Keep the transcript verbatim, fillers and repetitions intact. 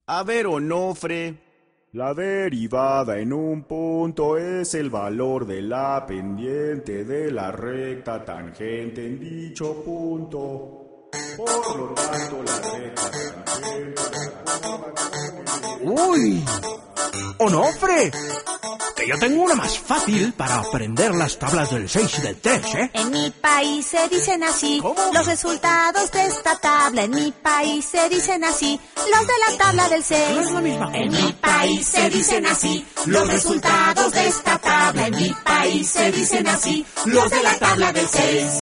A ver, Onofre. La derivada en un punto es el valor de la pendiente de la recta tangente en dicho punto. Por lo tanto, la recta tangente... ¡Uy! ¡Onofre! Que yo tengo una más fácil para aprender las tablas del seis y del tres, ¿eh? En mi país se dicen así. ¿Cómo? Los resultados de esta tabla. En mi país se dicen así. Los de la tabla del seis. No es la misma En cosa. mi país se dicen así. Los resultados de esta tabla. En mi país se dicen así. Los de la tabla del seis.